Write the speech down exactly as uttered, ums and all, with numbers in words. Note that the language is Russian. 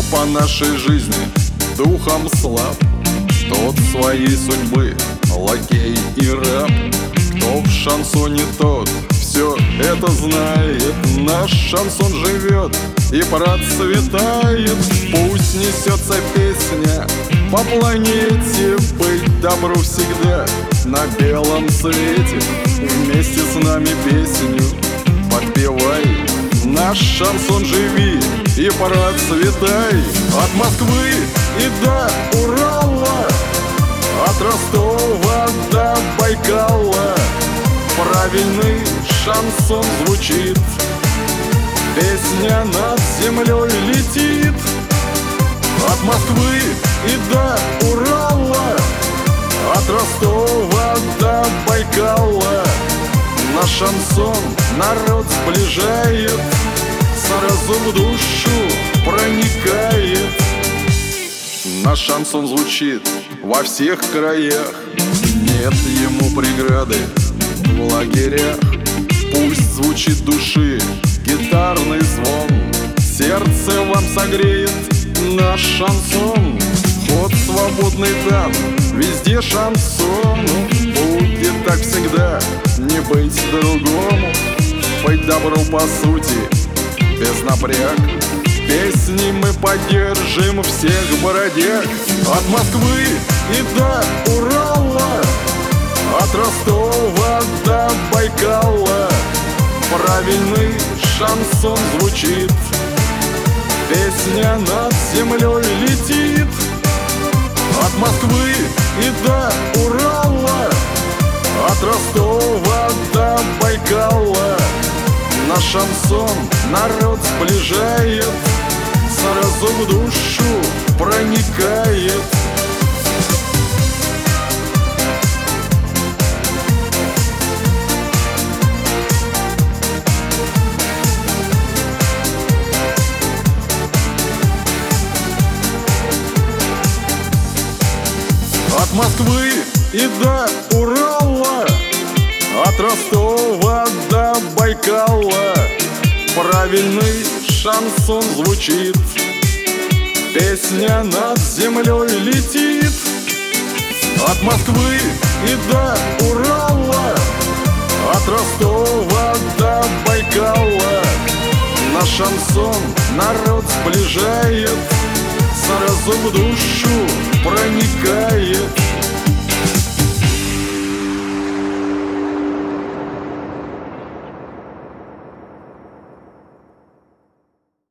по нашей жизни духом слаб, тот своей судьбы лакей и раб. Кто в шансоне, тот все это знает. Наш шансон живет и процветает. Пусть несется песня по планете, быть добру всегда на белом свете. Вместе с нами песню подпевай, наш шансон живи и процветай. От Москвы и до Урала, от Ростова до Байкала правильный шансон звучит. Песня над землей летит. От Москвы и до Урала, от Ростова до Байкала наш шансон народ сближает, сразу в душу проникает. Наш шансон звучит во всех краях, нет ему преграды в лагерях. Пусть звучит души гитарный звон, сердце вам согреет наш шансон. Ход свободный дан, везде шансон. Будет так всегда, не быть другому, быть добру по сути, без напряг. Песней мы поддержим всех бродяг. От Москвы и до Урала, от Ростова до Байкала правильный шансон звучит. Песня над землей летит. От Москвы и до Урала, от Ростова до Байкала наш шансон народ сближает, сразу в душу проникает. От Москвы и до Урала, от Ростова до Байкала правильный шансон звучит. Песня над землей летит. От Москвы и до Урала, от Ростова до Байкала наш шансон народ сближает, сразу в душу проникает.